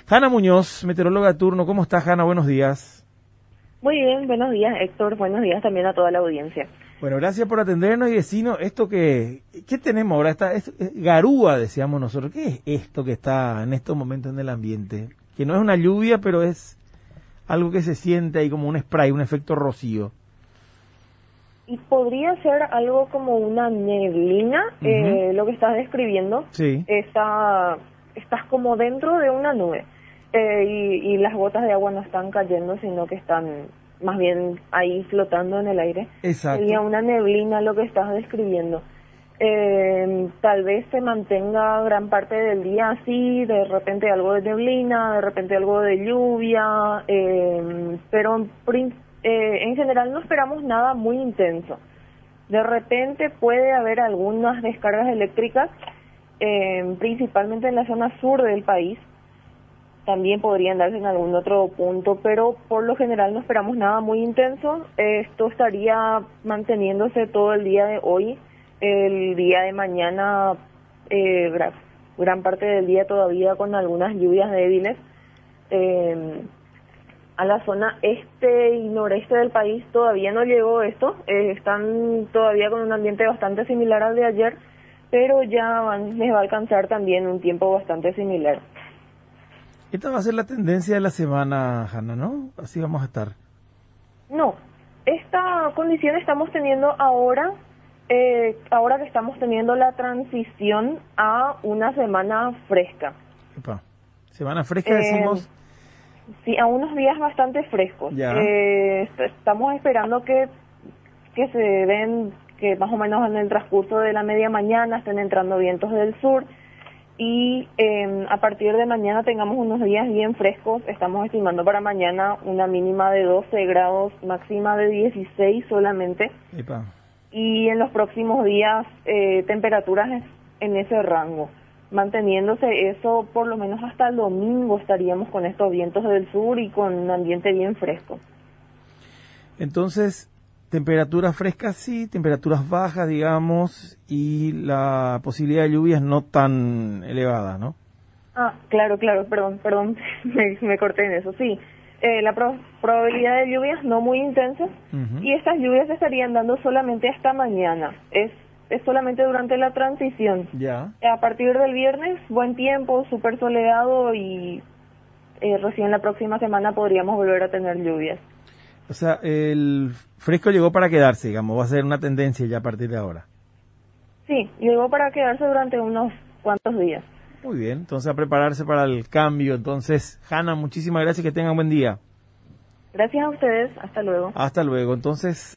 Hanna Muñoz, meteoróloga de turno. ¿Cómo estás, Hanna? Buenos días. Muy bien, buenos días, Héctor. Buenos días también a toda la audiencia. Bueno, gracias por atendernos y decirnos esto ¿qué tenemos ahora? Es garúa, decíamos nosotros. ¿Qué es esto que está en estos momentos en el ambiente? Que no es una lluvia, pero es algo que se siente ahí como un spray, un efecto rocío. Y podría ser algo como una neblina, lo que estás describiendo. Sí. Estás como dentro de una nube y las gotas de agua no están cayendo, sino que están más bien ahí flotando en el aire. Exacto. Sería una neblina lo que estás describiendo. Tal vez se mantenga gran parte del día así, de repente algo de neblina, de repente algo de lluvia, pero en general no esperamos nada muy intenso. De repente puede haber algunas descargas eléctricas, principalmente en la zona sur del país. También podrían darse en algún otro punto, pero por lo general no esperamos nada muy intenso. Esto estaría manteniéndose todo el día de hoy. El día de mañana, gran parte del día todavía con algunas lluvias débiles. A la zona este y noreste del país todavía no llegó esto. Están todavía con un ambiente bastante similar al de ayer, pero ya les va a alcanzar también un tiempo bastante similar. Esta va a ser la tendencia de la semana, Hanna, ¿no? Así vamos a estar. No, esta condición estamos teniendo ahora que estamos teniendo la transición a una semana fresca. Epa. Semana fresca decimos. Sí, a unos días bastante frescos. Ya. Estamos esperando que se den, que más o menos en el transcurso de la media mañana estén entrando vientos del sur. Y a partir de mañana tengamos unos días bien frescos. Estamos estimando para mañana una mínima de 12 grados, máxima de 16 solamente. Epa. Y en los próximos días temperaturas en ese rango. Manteniéndose eso por lo menos hasta el domingo estaríamos con estos vientos del sur y con un ambiente bien fresco. Entonces, temperaturas frescas sí, temperaturas bajas, digamos, y la posibilidad de lluvias no tan elevada, ¿no? Ah, claro, perdón, me corté en eso, sí. La probabilidad de lluvias no muy intensas, y estas lluvias se estarían dando solamente hasta mañana. Es solamente durante la transición. Ya. A partir del viernes, buen tiempo, súper soleado, y recién la próxima semana podríamos volver a tener lluvias. O sea, el fresco llegó para quedarse, digamos, va a ser una tendencia ya a partir de ahora. Sí, llegó para quedarse durante unos cuantos días. Muy bien, entonces a prepararse para el cambio. Entonces, Hanna, muchísimas gracias, que tengan buen día. Gracias a ustedes, hasta luego. Hasta luego. Entonces...